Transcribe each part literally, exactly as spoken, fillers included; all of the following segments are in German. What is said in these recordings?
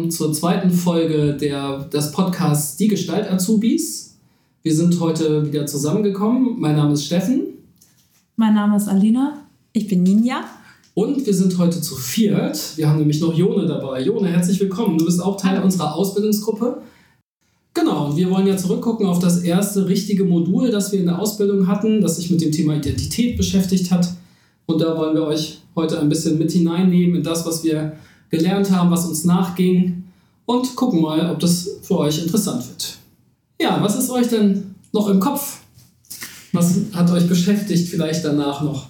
willkommen zur zweiten Folge der, des Podcasts Die Gestalt Azubis. Wir sind heute wieder zusammengekommen. Mein Name ist Steffen. Mein Name ist Alina. Ich bin Ninja. Und wir sind heute zu viert. Wir haben nämlich noch Jone dabei. Jone, herzlich willkommen. Du bist auch Teil Hallo. unserer Ausbildungsgruppe. Genau, und wir wollen ja zurückgucken auf das erste richtige Modul, das wir in der Ausbildung hatten, das sich mit dem Thema Identität beschäftigt hat. Und da wollen wir euch heute ein bisschen mit hineinnehmen in das, was wir gelernt haben, was uns nachging, und gucken mal, ob das für euch interessant wird. Ja, was ist euch denn noch im Kopf? Was hat euch beschäftigt vielleicht danach noch?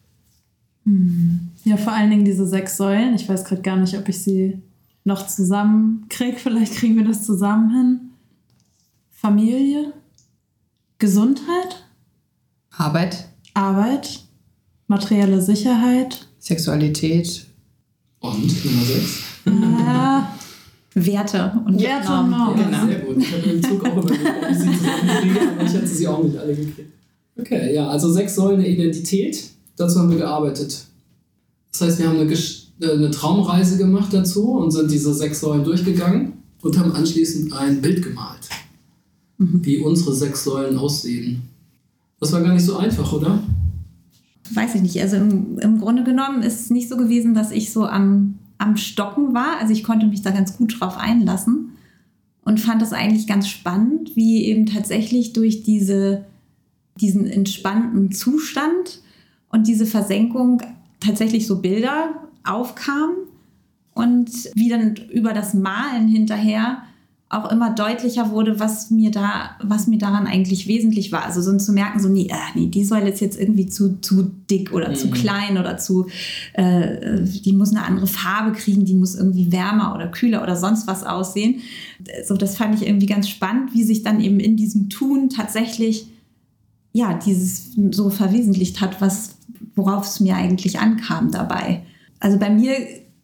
Ja, vor allen Dingen diese sechs Säulen. Ich weiß gerade gar nicht, ob ich sie noch zusammenkriege. Vielleicht kriegen wir das zusammen hin. Familie, Gesundheit, Arbeit, Arbeit, materielle Sicherheit, Sexualität Und Nummer sechs? äh, Werte und Werte Normen. und Normen. Ja, Genau. sehr gut. Ich habe im Zug auch überlegt, ob ich sie zusammenkriege, aber ich hätte sie auch nicht alle gekriegt. Okay, ja, also sechs Säulen der Identität. Dazu haben wir gearbeitet. Das heißt, wir haben eine, Gesch- eine Traumreise gemacht dazu und sind diese sechs Säulen durchgegangen und haben anschließend ein Bild gemalt, mhm. wie unsere sechs Säulen aussehen. Das war gar nicht so einfach, oder? Weiß ich nicht. Also im, im Grunde genommen ist es nicht so gewesen, dass ich so am, am Stocken war. Also ich konnte mich da ganz gut drauf einlassen und fand das eigentlich ganz spannend, wie eben tatsächlich durch diese, diesen entspannten Zustand und diese Versenkung tatsächlich so Bilder aufkamen und wie dann über das Malen hinterher auch immer deutlicher wurde, was mir da, was mir daran eigentlich wesentlich war. Also so zu merken, so nee, äh, nee, die Säule ist jetzt irgendwie zu, zu dick oder mhm. zu klein oder zu, äh, die muss eine andere Farbe kriegen, die muss irgendwie wärmer oder kühler oder sonst was aussehen. So, das fand ich irgendwie ganz spannend, wie sich dann eben in diesem Tun tatsächlich ja, dieses so verwesentlicht hat, was, worauf es mir eigentlich ankam dabei. Also bei mir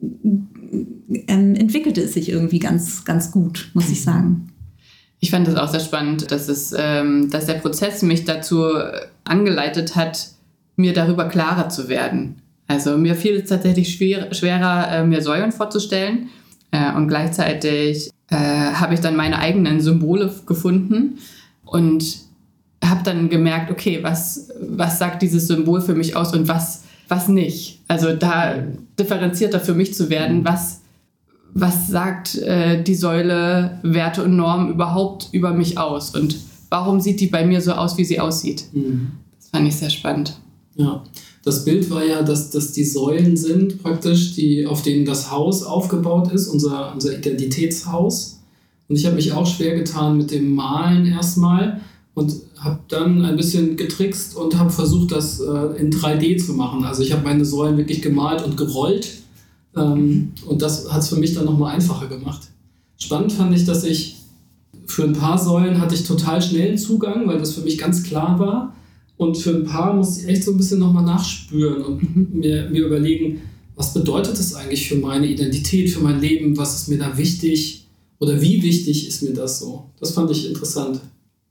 ähm, entwickelte es sich irgendwie ganz, ganz gut, muss ich sagen. Ich fand das auch sehr spannend, dass, es, ähm, dass der Prozess mich dazu angeleitet hat, mir darüber klarer zu werden. Also mir fiel es tatsächlich schwer, schwerer, äh, mir Säulen vorzustellen. Äh, und gleichzeitig äh, habe ich dann meine eigenen Symbole gefunden und habe dann gemerkt, okay, was, was sagt dieses Symbol für mich aus und was, was nicht. Also da differenzierter für mich zu werden, was, was sagt äh, die Säule Werte und Normen überhaupt über mich aus und warum sieht die bei mir so aus, wie sie aussieht. Mhm. Das fand ich sehr spannend. Ja, das Bild war ja, dass, dass die Säulen sind praktisch, die, auf denen das Haus aufgebaut ist, unser, unser Identitätshaus. Und ich habe mich auch schwer getan mit dem Malen erstmal. Und habe dann ein bisschen getrickst und habe versucht, das äh, in drei D zu machen. Also ich habe meine Säulen wirklich gemalt und gerollt. Ähm, und das hat es für mich dann nochmal einfacher gemacht. Spannend fand ich, dass ich für ein paar Säulen hatte ich total schnellen Zugang, weil das für mich ganz klar war. Und für ein paar musste ich echt so ein bisschen nochmal nachspüren und mhm. mir, mir überlegen, was bedeutet das eigentlich für meine Identität, für mein Leben? Was ist mir da wichtig? Oder wie wichtig ist mir das so? Das fand ich interessant.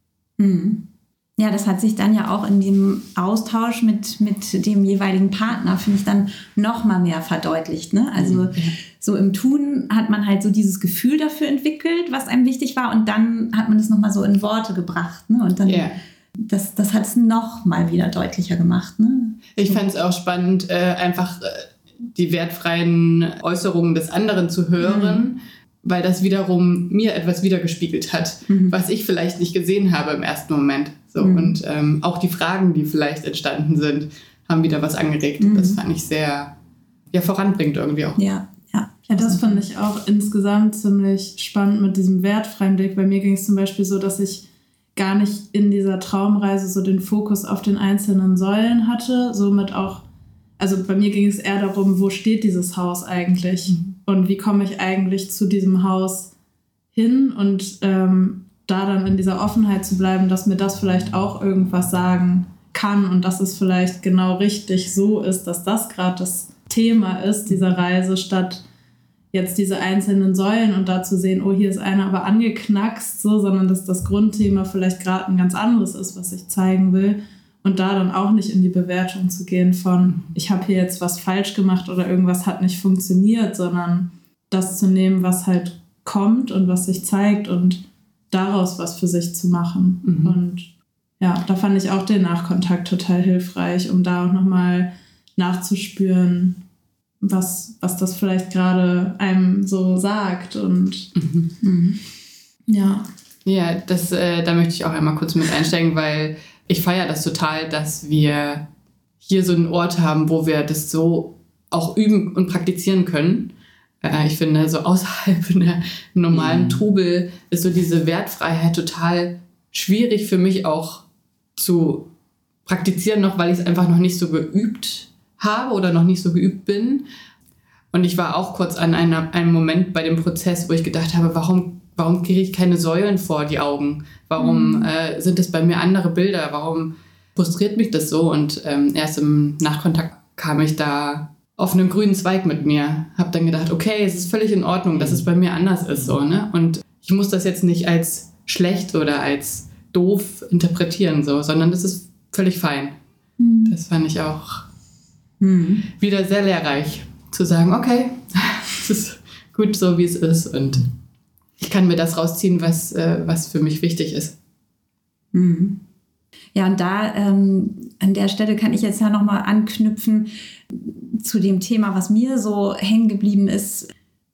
Ja, das hat sich dann ja auch in dem Austausch mit, mit dem jeweiligen Partner, finde ich, dann noch mal mehr verdeutlicht. Ne? Also mhm. so im Tun hat man halt so dieses Gefühl dafür entwickelt, was einem wichtig war, und dann hat man das noch mal so in Worte gebracht. Ne? Und dann, yeah. das, das hat es noch mal wieder deutlicher gemacht. Ne? Ich fand es auch spannend, äh, einfach äh, die wertfreien Äußerungen des anderen zu hören, mhm. weil das wiederum mir etwas wiedergespiegelt hat, mhm. was ich vielleicht nicht gesehen habe im ersten Moment. So, mhm. Und ähm, auch die Fragen, die vielleicht entstanden sind, haben wieder was angeregt. Mhm. Das fand ich sehr, ja, voranbringt irgendwie auch. Ja, ja. Ja, das fand ich auch insgesamt ziemlich spannend mit diesem wertfreien Blick. Bei mir ging es zum Beispiel so, dass ich gar nicht in dieser Traumreise so den Fokus auf den einzelnen Säulen hatte. Somit auch, also bei mir ging es eher darum, wo steht dieses Haus eigentlich? Mhm. Und wie komme ich eigentlich zu diesem Haus hin? Und ähm, da dann in dieser Offenheit zu bleiben, dass mir das vielleicht auch irgendwas sagen kann und dass es vielleicht genau richtig so ist, dass das gerade das Thema ist, dieser Reise, statt jetzt diese einzelnen Säulen und da zu sehen, oh, hier ist einer aber angeknackst, so, sondern dass das Grundthema vielleicht gerade ein ganz anderes ist, was ich zeigen will. Und da dann auch nicht in die Bewertung zu gehen von, ich habe hier jetzt was falsch gemacht oder irgendwas hat nicht funktioniert, sondern das zu nehmen, was halt kommt und was sich zeigt und daraus was für sich zu machen. Mhm. Und ja, da fand ich auch den Nachkontakt total hilfreich, um da auch nochmal nachzuspüren, was, was das vielleicht gerade einem so sagt. Und Mhm. Mhm. ja. Ja, das, äh, da möchte ich auch einmal kurz mit einsteigen, weil ich feiere das total, dass wir hier so einen Ort haben, wo wir das so auch üben und praktizieren können. Äh, ich finde, so außerhalb von der normalen Mhm. Trubel ist so diese Wertfreiheit total schwierig für mich auch zu praktizieren, noch weil ich es einfach noch nicht so geübt habe oder noch nicht so geübt bin. Und ich war auch kurz an einer, einem Moment bei dem Prozess, wo ich gedacht habe, warum, warum kriege ich keine Säulen vor die Augen? Warum Mhm. äh, sind es bei mir andere Bilder? Warum frustriert mich das so? Und ähm, erst im Nachkontakt kam ich da auf einen grünen Zweig mit mir. Habe dann gedacht, okay, es ist völlig in Ordnung, dass es bei mir anders ist. So, ne? Und ich muss das jetzt nicht als schlecht oder als doof interpretieren, so, sondern das ist völlig fein. Mhm. Das fand ich auch Mhm. wieder sehr lehrreich, zu sagen, okay, es ist gut so, wie es ist und ich kann mir das rausziehen, was, äh, was für mich wichtig ist. Mhm. Ja, und da ähm, an der Stelle kann ich jetzt ja nochmal anknüpfen zu dem Thema, was mir so hängen geblieben ist,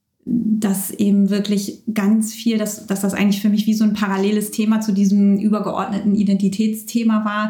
dass eben wirklich ganz viel, dass, dass das eigentlich für mich wie so ein paralleles Thema zu diesem übergeordneten Identitätsthema war,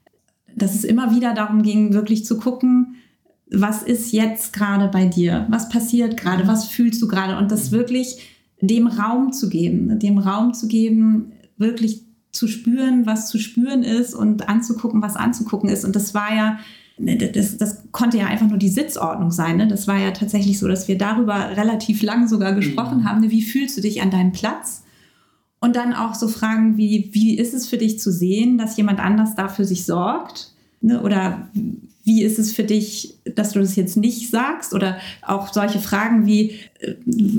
dass es immer wieder darum ging, wirklich zu gucken, was ist jetzt gerade bei dir? Was passiert gerade? Was fühlst du gerade? Und das wirklich dem Raum zu geben, dem Raum zu geben, wirklich zu spüren, was zu spüren ist und anzugucken, was anzugucken ist. Und das war ja, das, das konnte ja einfach nur die Sitzordnung sein. Ne? Das war ja tatsächlich so, dass wir darüber relativ lang sogar gesprochen Mhm. haben. Ne? Wie fühlst du dich an deinem Platz? Und dann auch so Fragen wie, wie ist es für dich zu sehen, dass jemand anders da für sich sorgt? Ne? Oder wie ist es für dich, dass du das jetzt nicht sagst? Oder auch solche Fragen wie, äh,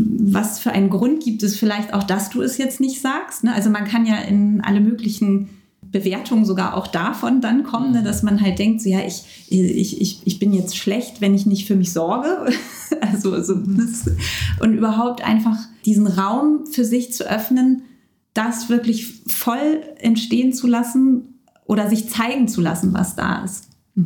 was für einen Grund gibt es vielleicht auch, dass du es jetzt nicht sagst? Ne? Also man kann ja in alle möglichen Bewertungen sogar auch davon dann kommen, ne? Dass man halt denkt, so, ja, ich, ich, ich, ich bin jetzt schlecht, wenn ich nicht für mich sorge. also, also das, und überhaupt einfach diesen Raum für sich zu öffnen, das wirklich voll entstehen zu lassen oder sich zeigen zu lassen, was da ist.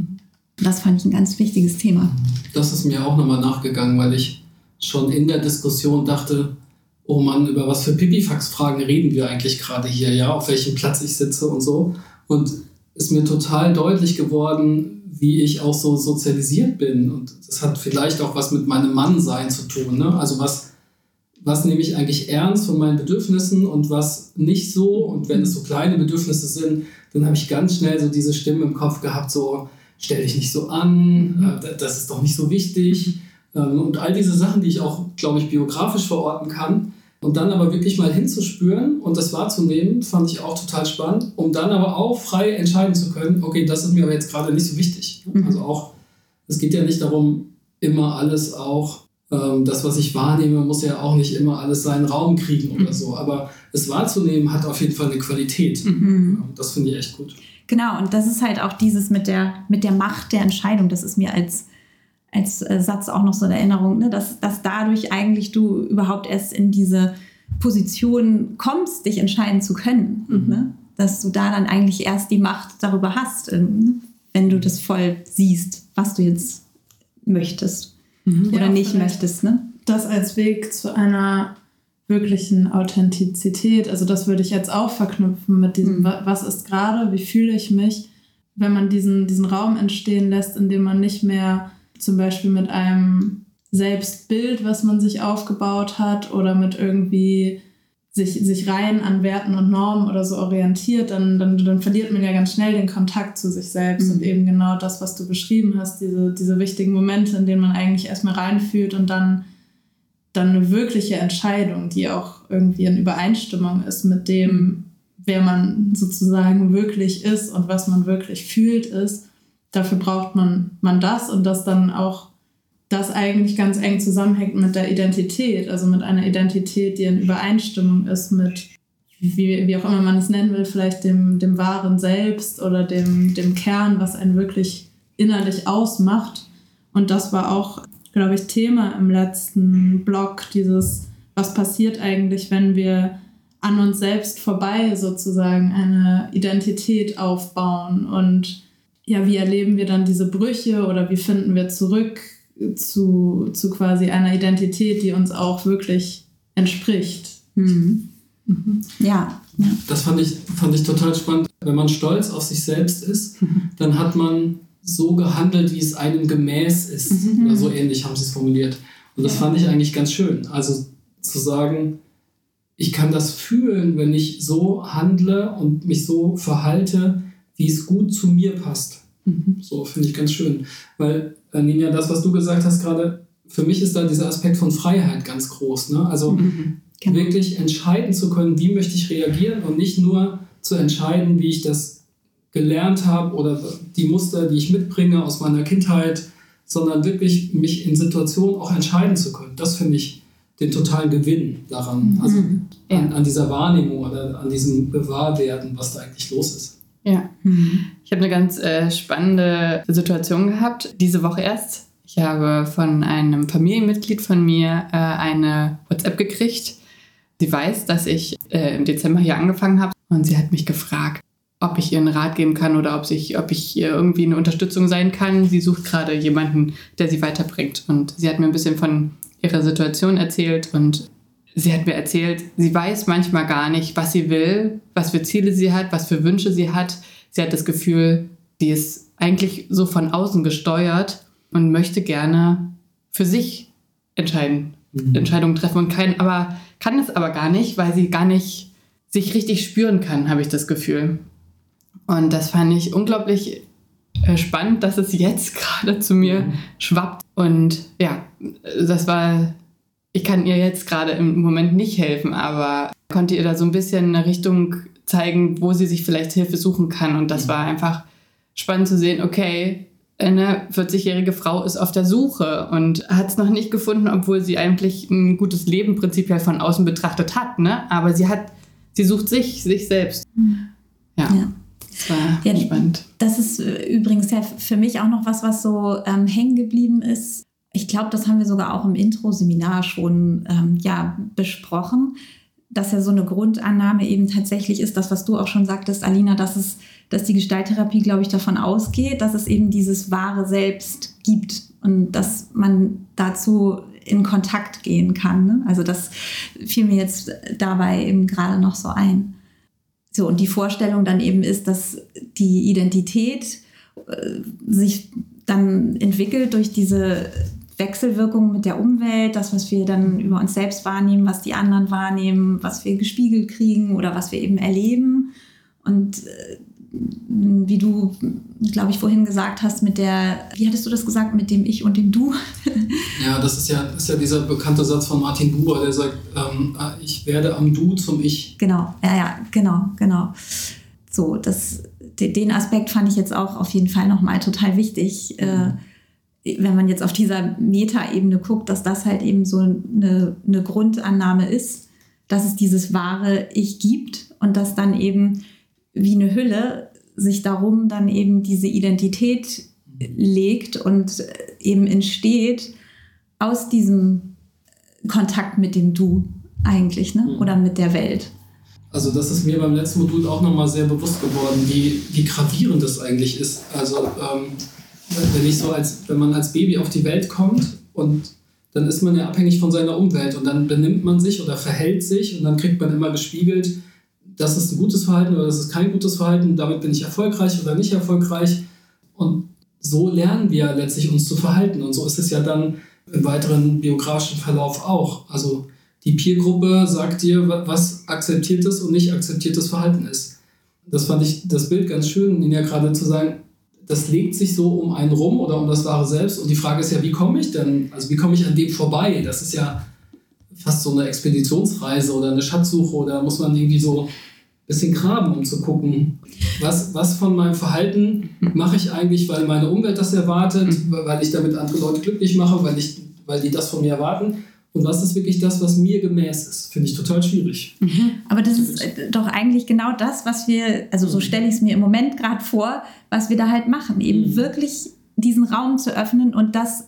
Das fand ich ein ganz wichtiges Thema. Das ist mir auch nochmal nachgegangen, weil ich schon in der Diskussion dachte, oh Mann, über was für Pipifax-Fragen reden wir eigentlich gerade hier, ja, auf welchem Platz ich sitze und so. Und ist mir total deutlich geworden, wie ich auch so sozialisiert bin. Und das hat vielleicht auch was mit meinem Mannsein zu tun, ne? Also was, was nehme ich eigentlich ernst von meinen Bedürfnissen und was nicht so. Und wenn es so kleine Bedürfnisse sind, dann habe ich ganz schnell so diese Stimme im Kopf gehabt, so, stell dich nicht so an, äh, das ist doch nicht so wichtig. Ähm, und all diese Sachen, die ich auch, glaube ich, biografisch verorten kann. Und dann aber wirklich mal hinzuspüren und das wahrzunehmen, fand ich auch total spannend, um dann aber auch frei entscheiden zu können, okay, das ist mir aber jetzt gerade nicht so wichtig. Mhm. Also auch, es geht ja nicht darum, immer alles auch, ähm, das, was ich wahrnehme, muss ja auch nicht immer alles seinen Raum kriegen oder so. Aber es wahrzunehmen hat auf jeden Fall eine Qualität. Mhm. Das finde ich echt gut. Genau, und das ist halt auch dieses mit der, mit der Macht der Entscheidung, das ist mir als, als Satz auch noch so eine Erinnerung, ne? dass, dass dadurch eigentlich du überhaupt erst in diese Position kommst, dich entscheiden zu können. Mhm. Ne? Dass du da dann eigentlich erst die Macht darüber hast, ne? Wenn du das voll siehst, was du jetzt möchtest Mhm. oder Ja, nicht vielleicht. möchtest. Ne? Das als Weg zu einer wirklichen Authentizität, also das würde ich jetzt auch verknüpfen mit diesem, Mhm. wa- was ist gerade, wie fühle ich mich, wenn man diesen, diesen Raum entstehen lässt, in dem man nicht mehr zum Beispiel mit einem Selbstbild, was man sich aufgebaut hat oder mit irgendwie sich, sich rein an Werten und Normen oder so orientiert, dann, dann, dann verliert man ja ganz schnell den Kontakt zu sich selbst. Mhm. Und eben genau das, was du beschrieben hast, diese, diese wichtigen Momente, in denen man eigentlich erstmal reinfühlt und dann, dann eine wirkliche Entscheidung, die auch irgendwie in Übereinstimmung ist mit dem, wer man sozusagen wirklich ist und was man wirklich fühlt ist. Dafür braucht man, man das und das dann auch, das eigentlich ganz eng zusammenhängt mit der Identität, also mit einer Identität, die in Übereinstimmung ist mit, wie, wie auch immer man es nennen will, vielleicht dem, dem wahren Selbst oder dem, dem Kern, was einen wirklich innerlich ausmacht. Und das war auch, glaube ich, Thema im letzten Blog, dieses was passiert eigentlich, wenn wir an uns selbst vorbei sozusagen eine Identität aufbauen und ja, wie erleben wir dann diese Brüche oder wie finden wir zurück zu, zu quasi einer Identität, die uns auch wirklich entspricht. Mhm. Mhm. Ja, ja. Das fand ich, fand ich total spannend. Wenn man stolz auf sich selbst ist, mhm. dann hat man so gehandelt, wie es einem gemäß ist. Mhm. Oder so ähnlich haben sie es formuliert. Und das ja. fand ich eigentlich ganz schön. Also zu sagen, ich kann das fühlen, wenn ich so handle und mich so verhalte, wie es gut zu mir passt. Mhm. So finde ich ganz schön. Weil, Ninja, das, was du gesagt hast gerade, für mich ist da dieser Aspekt von Freiheit ganz groß. Ne? Also mhm. genau. wirklich entscheiden zu können, wie möchte ich reagieren und nicht nur zu entscheiden, wie ich das gelernt habe oder die Muster, die ich mitbringe aus meiner Kindheit, sondern wirklich mich in Situationen auch entscheiden zu können. Das finde ich den totalen Gewinn daran, also mhm. ja. an, an dieser Wahrnehmung oder an diesem Gewahrwerden, was da eigentlich los ist. Ja, mhm. ich habe eine ganz äh, spannende Situation gehabt, diese Woche erst. Ich habe von einem Familienmitglied von mir äh, eine WhatsApp gekriegt. Sie weiß, dass ich äh, im Dezember hier angefangen habe und sie hat mich gefragt, ob ich ihr einen Rat geben kann oder ob, sich, ob ich ihr irgendwie eine Unterstützung sein kann. Sie sucht gerade jemanden, der sie weiterbringt. Und sie hat mir ein bisschen von ihrer Situation erzählt und sie hat mir erzählt, sie weiß manchmal gar nicht, was sie will, was für Ziele sie hat, was für Wünsche sie hat. Sie hat das Gefühl, sie ist eigentlich so von außen gesteuert und möchte gerne für sich entscheiden, mhm. Entscheidungen treffen und kann, aber kann es aber gar nicht, weil sie gar nicht sich richtig spüren kann, habe ich das Gefühl. Und das fand ich unglaublich spannend, dass es jetzt gerade zu mir mhm. schwappt. Und ja, das war, ich kann ihr jetzt gerade im Moment nicht helfen, aber konnte ihr da so ein bisschen eine Richtung zeigen, wo sie sich vielleicht Hilfe suchen kann. Und das mhm. war einfach spannend zu sehen, okay, eine vierzigjährige Frau ist auf der Suche und hat es noch nicht gefunden, obwohl sie eigentlich ein gutes Leben prinzipiell von außen betrachtet hat, ne? Aber sie hat, sie sucht sich, sich selbst. Mhm. Ja. ja. Das war ja, spannend. Das ist übrigens ja für mich auch noch was, was so ähm, hängen geblieben ist. Ich glaube, das haben wir sogar auch im Intro-Seminar schon ähm, ja, besprochen, dass ja so eine Grundannahme eben tatsächlich ist, das, was du auch schon sagtest, Alina, dass, es, dass die Gestalttherapie, glaube ich, davon ausgeht, dass es eben dieses wahre Selbst gibt und dass man dazu in Kontakt gehen kann. Ne? Also das fiel mir jetzt dabei eben gerade noch so ein. So, und die Vorstellung dann eben ist, dass die Identität äh, sich dann entwickelt durch diese Wechselwirkung mit der Umwelt, das, was wir dann über uns selbst wahrnehmen, was die anderen wahrnehmen, was wir gespiegelt kriegen oder was wir eben erleben. Und äh, wie du, glaube ich, vorhin gesagt hast, mit der, wie hattest du das gesagt, mit dem Ich und dem Du? Ja, das ist ja, ist ja dieser bekannte Satz von Martin Buber, der sagt, ähm, ich werde am Du zum Ich. Genau, ja, ja, genau, genau. So, das, den Aspekt fand ich jetzt auch auf jeden Fall nochmal total wichtig, mhm. äh, wenn man jetzt auf dieser Meta-Ebene guckt, dass das halt eben so eine, eine Grundannahme ist, dass es dieses wahre Ich gibt und dass dann eben wie eine Hülle sich darum dann eben diese Identität legt und eben entsteht aus diesem Kontakt mit dem Du eigentlich, ne? Oder mit der Welt. Also das ist mir beim letzten Modul auch nochmal sehr bewusst geworden, wie, wie gravierend das eigentlich ist. Also ähm, wenn ich so als, wenn man als Baby auf die Welt kommt und dann ist man ja abhängig von seiner Umwelt und dann benimmt man sich oder verhält sich und dann kriegt man immer gespiegelt, das ist ein gutes Verhalten oder das ist kein gutes Verhalten, damit bin ich erfolgreich oder nicht erfolgreich. Und so lernen wir letztlich uns zu verhalten. Und so ist es ja dann im weiteren biografischen Verlauf auch. Also die Peergruppe sagt dir, was akzeptiertes und nicht akzeptiertes Verhalten ist. Das fand ich das Bild ganz schön, Ihnen ja gerade zu sagen, das legt sich so um einen rum oder um das wahre Selbst. Und die Frage ist ja, wie komme ich denn, also wie komme ich an dem vorbei? Das ist ja fast so eine Expeditionsreise oder eine Schatzsuche oder muss man irgendwie so ein bisschen graben, um zu gucken, was, was von meinem Verhalten mache ich eigentlich, weil meine Umwelt das erwartet, weil ich damit andere Leute glücklich mache, weil, ich, weil die das von mir erwarten. Und was ist wirklich das, was mir gemäß ist? Finde ich total schwierig. Mhm. Aber das ist doch eigentlich genau das, was wir, also so stelle ich es mir im Moment gerade vor, was wir da halt machen. Eben mhm. wirklich diesen Raum zu öffnen und das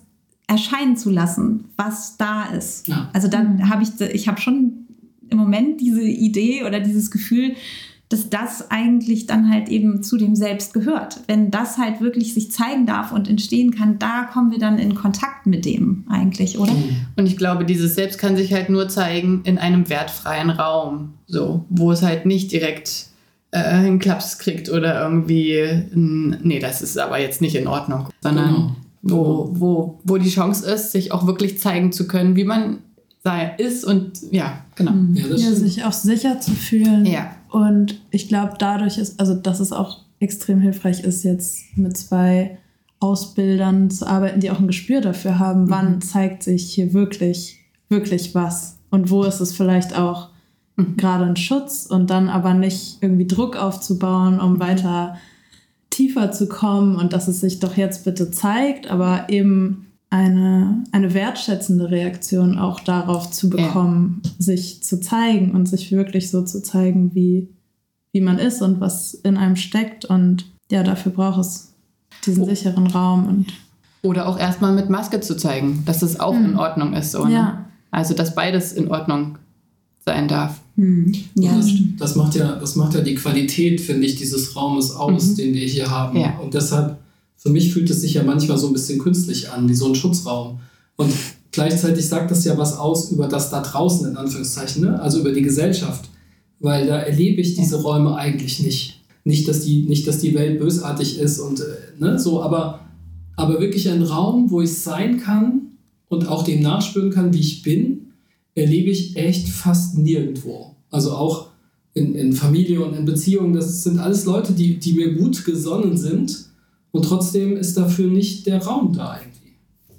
erscheinen zu lassen, was da ist. Ja. Also dann habe ich, ich habe schon im Moment diese Idee oder dieses Gefühl, dass das eigentlich dann halt eben zu dem Selbst gehört. Wenn das halt wirklich sich zeigen darf und entstehen kann, da kommen wir dann in Kontakt mit dem eigentlich, oder? Und ich glaube, dieses Selbst kann sich halt nur zeigen in einem wertfreien Raum, so, wo es halt nicht direkt äh, einen Klaps kriegt oder irgendwie, ein, nee, das ist aber jetzt nicht in Ordnung, sondern Genau. Wo, wo, wo die Chance ist, sich auch wirklich zeigen zu können, wie man sei, ist und ja, genau. Ja, das Ja, stimmt. sich auch sicher zu fühlen. Ja. Und ich glaube, dadurch ist, also dass es auch extrem hilfreich ist, jetzt mit zwei Ausbildern zu arbeiten, die auch ein Gespür dafür haben, wann zeigt sich hier wirklich, wirklich was und wo ist es vielleicht auch Mhm. gerade ein Schutz und dann aber nicht irgendwie Druck aufzubauen, um weiter tiefer zu kommen und dass es sich doch jetzt bitte zeigt, aber eben eine, eine wertschätzende Reaktion auch darauf zu bekommen, ja. sich zu zeigen und sich wirklich so zu zeigen, wie, wie man ist und was in einem steckt. Und ja, dafür braucht es diesen Oh. sicheren Raum. Und Oder auch erstmal mit Maske zu zeigen, dass es auch Mhm. in Ordnung ist. So, ne? Ja. Also, dass beides in Ordnung sein darf. Hm. Ja, Und das das, stimmt. das, macht ja, das macht ja die Qualität, finde ich, dieses Raumes aus, Mhm. den wir hier haben. Ja. Und deshalb, für mich fühlt es sich ja manchmal so ein bisschen künstlich an, wie so ein Schutzraum. Und gleichzeitig sagt das ja was aus über das da draußen, in Anführungszeichen, ne? Also über die Gesellschaft. Weil da erlebe ich diese Räume eigentlich nicht. Nicht, dass die, nicht, dass die Welt bösartig ist und äh, ne, so, aber, aber wirklich ein Raum, wo ich sein kann und auch dem nachspüren kann, wie ich bin, erlebe ich echt fast nirgendwo. Also auch in, in Familie und in Beziehungen, das sind alles Leute, die, die mir gut gesonnen sind und trotzdem ist dafür nicht der Raum da irgendwie.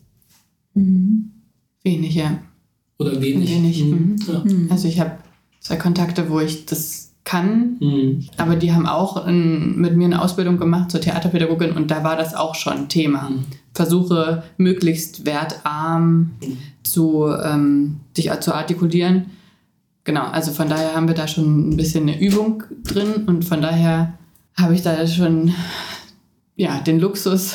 Mhm. Wenig, ja. Oder wenig. Wenig, Mhm. mhm. Ja. Mhm. Also, ich habe zwei Kontakte, wo ich das kann, Mhm. aber die haben auch in, mit mir eine Ausbildung gemacht zur Theaterpädagogin und da war das auch schon Thema. Mhm. Versuche möglichst wertarm Mhm. zu, ähm, dich zu artikulieren. Genau, also von daher haben wir da schon ein bisschen eine Übung drin und von daher habe ich da schon ja, den Luxus,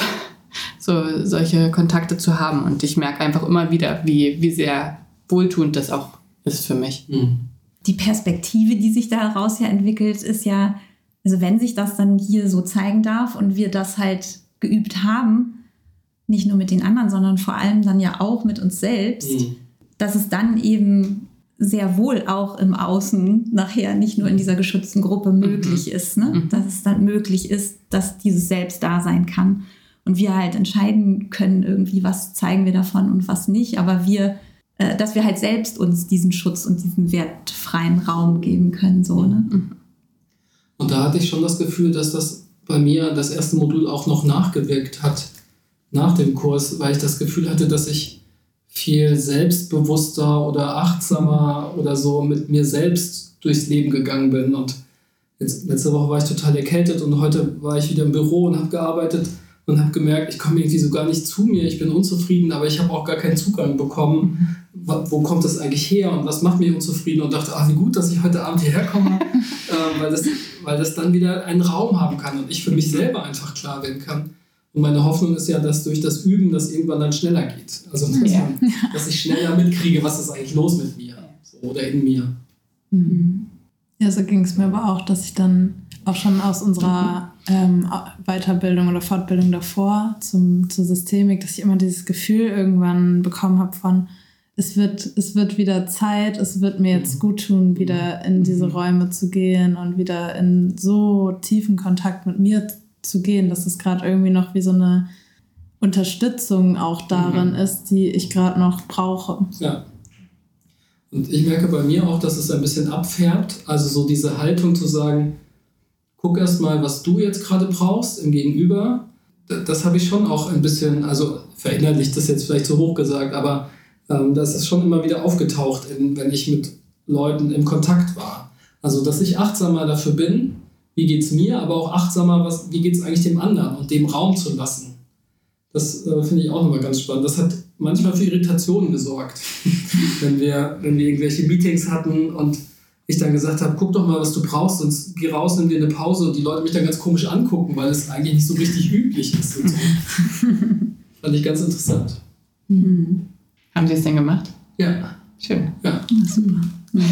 so solche Kontakte zu haben und ich merke einfach immer wieder, wie, wie sehr wohltuend das auch ist für mich. Mhm. Die Perspektive, die sich daraus ja entwickelt, ist ja, also wenn sich das dann hier so zeigen darf und wir das halt geübt haben, nicht nur mit den anderen, sondern vor allem dann ja auch mit uns selbst, Mhm. dass es dann eben sehr wohl auch im Außen nachher nicht nur in dieser geschützten Gruppe möglich Mhm. ist, ne? Mhm. Dass es dann möglich ist, dass dieses Selbst da sein kann und wir halt entscheiden können irgendwie, was zeigen wir davon und was nicht, aber wir, äh, dass wir halt selbst uns diesen Schutz und diesen wertfreien Raum geben können, so, ne? Und da hatte ich schon das Gefühl, dass das bei mir das erste Modul auch noch nachgewirkt hat nach dem Kurs, weil ich das Gefühl hatte, dass ich viel selbstbewusster oder achtsamer oder so mit mir selbst durchs Leben gegangen bin. Und jetzt, letzte Woche war ich total erkältet und heute war ich wieder im Büro und habe gearbeitet und habe gemerkt, ich komme irgendwie so gar nicht zu mir, ich bin unzufrieden, aber ich habe auch gar keinen Zugang bekommen. Wo, wo kommt das eigentlich her und was macht mich unzufrieden? Und dachte, ach, wie gut, dass ich heute Abend hierher komme, äh, weil, das, weil das dann wieder einen Raum haben kann und ich für mich selber einfach klar werden kann. Und meine Hoffnung ist ja, dass durch das Üben das irgendwann dann schneller geht. Also, dass, Ja. man, dass ich schneller mitkriege, was ist eigentlich los mit mir so, oder in mir. Mhm. ja, so ging es mir aber auch, dass ich dann auch schon aus unserer ähm, Weiterbildung oder Fortbildung davor zum, zur Systemik, dass ich immer dieses Gefühl irgendwann bekommen habe von, es wird, es wird wieder Zeit, es wird mir jetzt gut tun, wieder in diese Räume zu gehen und wieder in so tiefen Kontakt mit mir zu gehen, dass es gerade irgendwie noch wie so eine Unterstützung auch darin Mhm. ist, die ich gerade noch brauche. Ja. Und ich merke bei mir auch, dass es ein bisschen abfärbt. Also so diese Haltung zu sagen, guck erst mal, was du jetzt gerade brauchst im Gegenüber. Das, das habe ich schon auch ein bisschen, also verinnerlicht das jetzt vielleicht zu hoch gesagt, aber ähm, das ist schon immer wieder aufgetaucht, in, wenn ich mit Leuten im Kontakt war. Also dass ich achtsamer dafür bin, wie geht es mir, aber auch achtsamer, was, wie geht es eigentlich dem anderen und dem Raum zu lassen. Das äh, finde ich auch nochmal ganz spannend. Das hat manchmal für Irritationen gesorgt, wenn, wir, wenn wir irgendwelche Meetings hatten und ich dann gesagt habe, guck doch mal, was du brauchst, sonst geh raus, nimm dir eine Pause und die Leute mich dann ganz komisch angucken, weil es eigentlich nicht so richtig üblich ist. Und so. Fand ich ganz interessant. Mhm. Haben Sie es denn gemacht? Ja. Schön. Ja, Ja, super. Ja.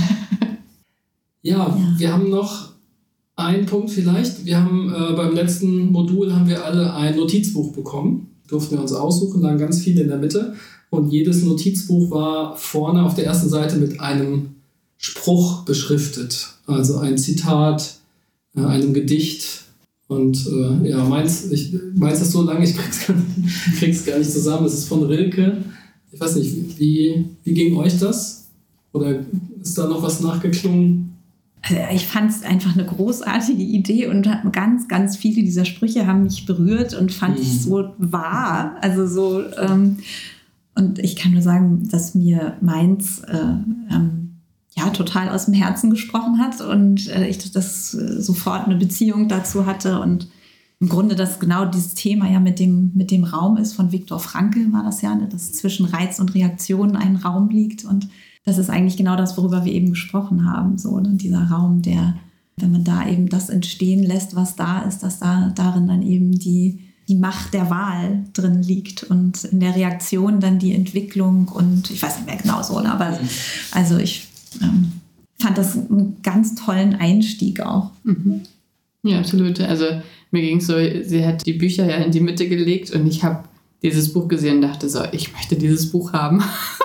ja, Ja. wir haben noch einen Punkt vielleicht. Wir haben äh, beim letzten Modul haben wir alle ein Notizbuch bekommen. Durften wir uns aussuchen, lagen ganz viele in der Mitte. Und jedes Notizbuch war vorne auf der ersten Seite mit einem Spruch beschriftet. Also ein Zitat, äh, einem Gedicht. Und äh, ja, meins, ich, meins ist so lang, ich krieg's gar nicht, krieg's gar nicht zusammen. Es ist von Rilke. Ich weiß nicht, wie, wie ging euch das? Oder ist da noch was nachgeklungen? Also ich fand es einfach eine großartige Idee und ganz, ganz viele dieser Sprüche haben mich berührt und fand Mhm. ich so wahr. Also so, ähm, und ich kann nur sagen, dass mir meins äh, ähm, ja total aus dem Herzen gesprochen hat und äh, ich das äh, sofort eine Beziehung dazu hatte und im Grunde das genau dieses Thema ja mit dem, mit dem Raum ist. Von Viktor Frankl war das ja, ne, dass zwischen Reiz und Reaktion ein Raum liegt und das ist eigentlich genau das, worüber wir eben gesprochen haben. So, ne? Dieser Raum, der, wenn man da eben das entstehen lässt, was da ist, dass da darin dann eben die, die Macht der Wahl drin liegt und in der Reaktion dann die Entwicklung und ich weiß nicht mehr genau so, ne? Aber also ich ähm, fand das einen ganz tollen Einstieg auch. Mhm. Ja, absolut. Also mir ging es so, sie hat die Bücher ja in die Mitte gelegt und ich habe dieses Buch gesehen und dachte so, ich möchte dieses Buch haben.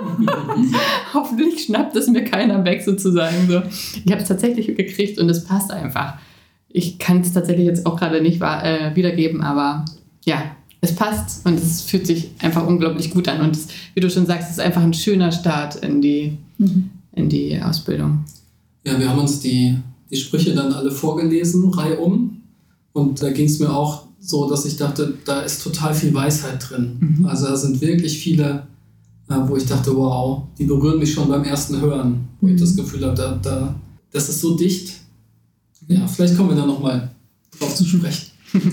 Hoffentlich schnappt es mir keiner weg sozusagen. So. Ich habe es tatsächlich gekriegt und es passt einfach. Ich kann es tatsächlich jetzt auch gerade nicht äh, wiedergeben, aber ja, es passt und es fühlt sich einfach unglaublich gut an. Und es, wie du schon sagst, es ist einfach ein schöner Start in die, mhm. in die Ausbildung. Ja, wir haben uns die, die Sprüche dann alle vorgelesen, reihum. Und da ging es mir auch so, dass ich dachte, da ist total viel Weisheit drin. Mhm. Also da sind wirklich viele, äh, wo ich dachte, wow, die berühren mich schon beim ersten Hören. Wo mhm. ich das Gefühl habe, da, da, das ist so dicht. Ja, vielleicht kommen wir da nochmal drauf zu sprechen.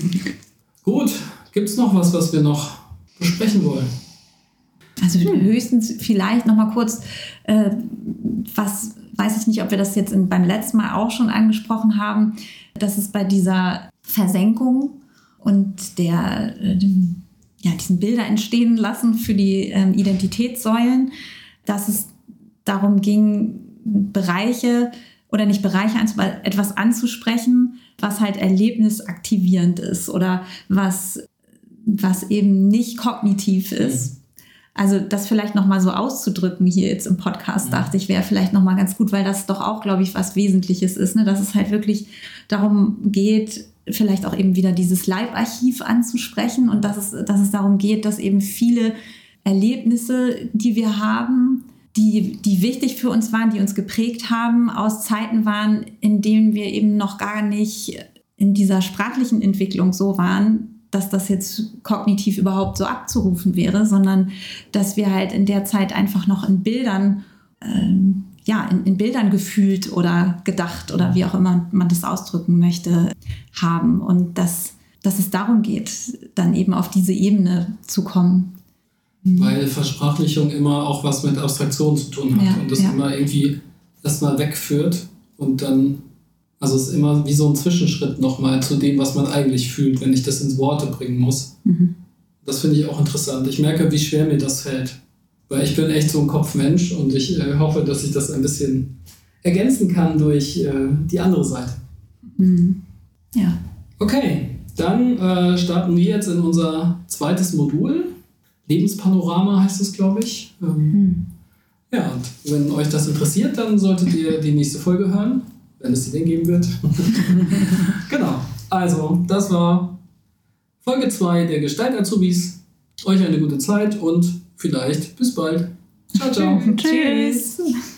Gut, gibt es noch was, was wir noch besprechen wollen? Also höchstens vielleicht nochmal kurz, äh, was weiß ich nicht, ob wir das jetzt in, beim letzten Mal auch schon angesprochen haben, dass es bei dieser Versenkung und der, äh, ja, diesen Bilder entstehen lassen für die äh, Identitätssäulen, dass es darum ging, Bereiche oder nicht Bereiche, aber etwas anzusprechen, was halt erlebnisaktivierend ist oder was, was eben nicht kognitiv ist. Also das vielleicht nochmal so auszudrücken hier jetzt im Podcast, mhm. dachte ich, wäre vielleicht nochmal ganz gut, weil das doch auch, glaube ich, was Wesentliches ist, ne? Dass es halt wirklich darum geht, vielleicht auch eben wieder dieses Leibarchiv anzusprechen und dass es, dass es darum geht, dass eben viele Erlebnisse, die wir haben, die, die wichtig für uns waren, die uns geprägt haben, aus Zeiten waren, in denen wir eben noch gar nicht in dieser sprachlichen Entwicklung so waren, dass das jetzt kognitiv überhaupt so abzurufen wäre, sondern dass wir halt in der Zeit einfach noch in Bildern, ähm, ja, in, in Bildern gefühlt oder gedacht oder wie auch immer man das ausdrücken möchte, haben. Und dass, dass es darum geht, dann eben auf diese Ebene zu kommen. Weil Versprachlichung immer auch was mit Abstraktion zu tun hat, ja, und das ja. immer irgendwie erstmal wegführt und dann, also es ist immer wie so ein Zwischenschritt nochmal zu dem, was man eigentlich fühlt, wenn ich das ins Worte bringen muss. Mhm. Das finde ich auch interessant. Ich merke, wie schwer mir das fällt, weil ich bin echt so ein Kopfmensch und ich äh, hoffe, dass ich das ein bisschen ergänzen kann durch äh, die andere Seite. Mhm. Ja. Okay, dann äh, starten wir jetzt in unser zweites Modul. Lebenspanorama heißt es, glaube ich. Ähm, mhm. Ja, und wenn euch das interessiert, dann solltet ihr die nächste Folge hören, wenn es die denn geben wird. Genau, also das war Folge zwei der Gestalt-Azubis. Euch eine gute Zeit und vielleicht bis bald. Ciao, ciao. Tschüss.